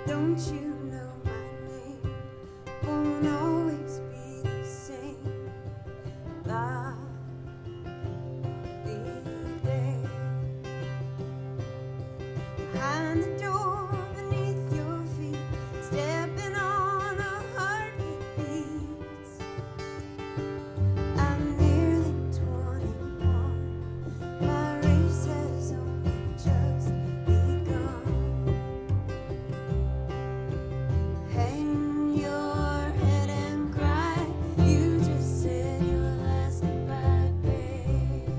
Don't you know my name won't always be the same? I'll be there behind the door beneath your feet, stepping on a heart that beats. I'm nearly 21. My race has only just begun. Hang your head and cry. You just said your last goodbye, babe.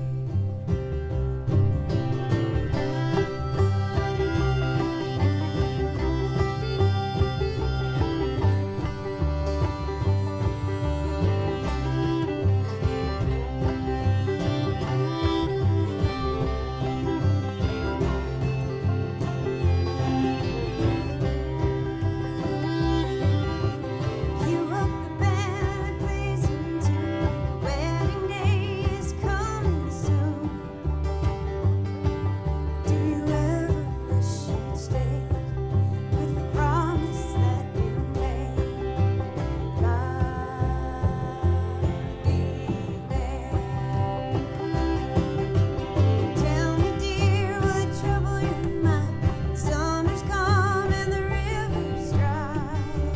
Cue up the band, plays in tune. The wedding day is coming soon. Do you ever wish you'd stayed with the promise that you made? I'll be there. Tell me, dear, will it trouble your mind when summer's come and the river's dry?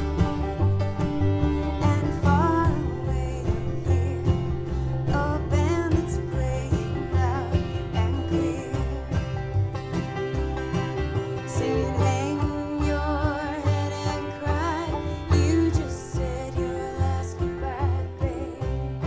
And far away here, a band that's playing loud and clear, singing, hang your head and cry. You just said your last goodbye, babe.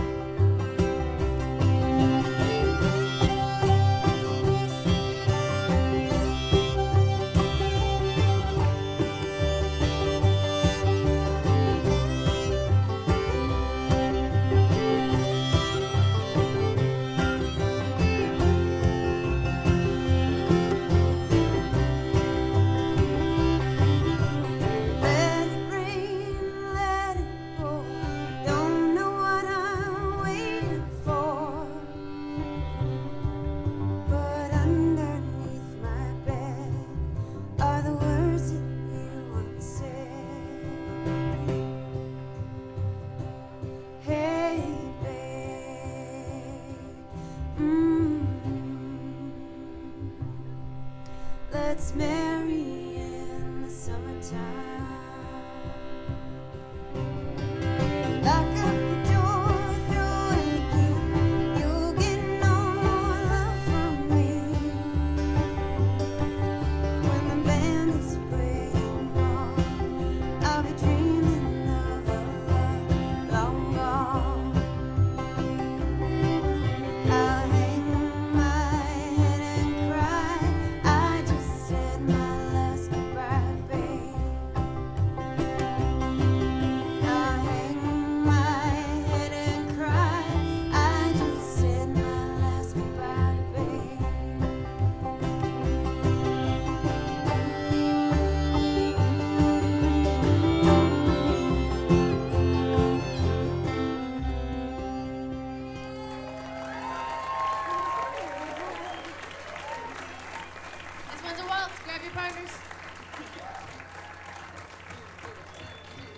Let it rain, let it pour. Don't know what I'm waiting for, but underneath my bed are the words that you once said. Hey, babe, let's marry in the summertime.